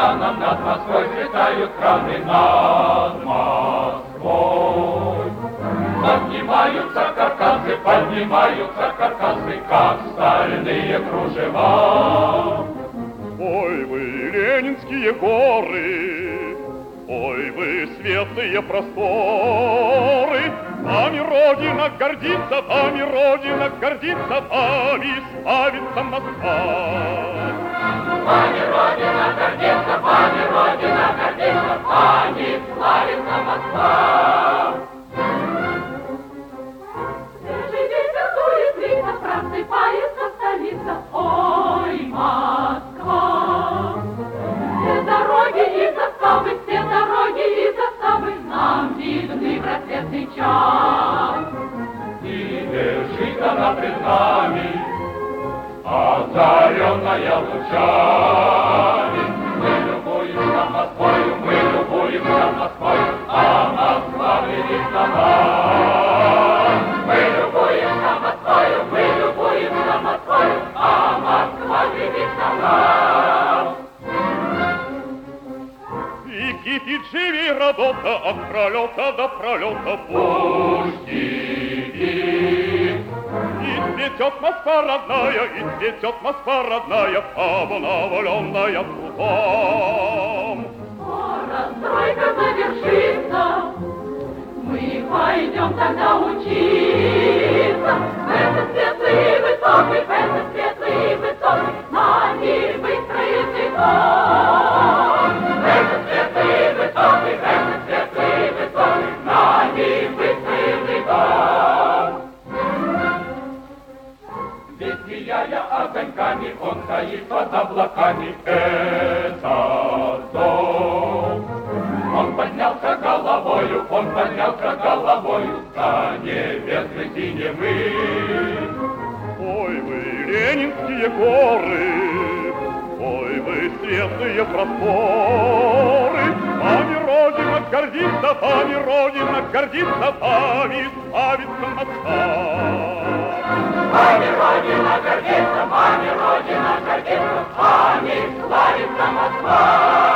океаном над Москвой взлетают краны над Москвой. Поднимаются каркасы, как стальные кружева. Ой, вы, ленинские горы, ой, вы, светлые просторы, вами Родина гордится, вами Родина гордится, вами славится Москва. Вами Родина гордится, вами Родина гордится, вами славится Москва. Просыпается столица, ой, Москва. Все дороги и заставы, все дороги и заставы нам видны в рассветный час. И лежит она пред нами, озаренная лучами. Мы любуемся Москвою, мы любуемся Москвою, а Москва глядит на нас. Мы любуемся Москвою, мы любуемся Москвою, а Москва глядит на нас. И кипит живей работа от пролета до пролета пушки. И цветет Москва родная, и цветет Москва родная, обновленная трудом. Скоро стройка завершится, мы пойдем тогда учиться. В этот светлый высокий, в этот светлый высокий, нами выстроенный дом. В этот светлый высокий, в этот светлый высокий, нами выстроенный дом. Ведь сияя огоньками, он стоит под облаками, этот дом. Он поднялся головою за небесной синевы. Ой, вы, ленинские горы, ой, вы, светлые просторы, вами Родина гордится, вами Родина гордится, вами славится Москва. Вами Родина гордится, вами Родина гордится, вами славится Москва.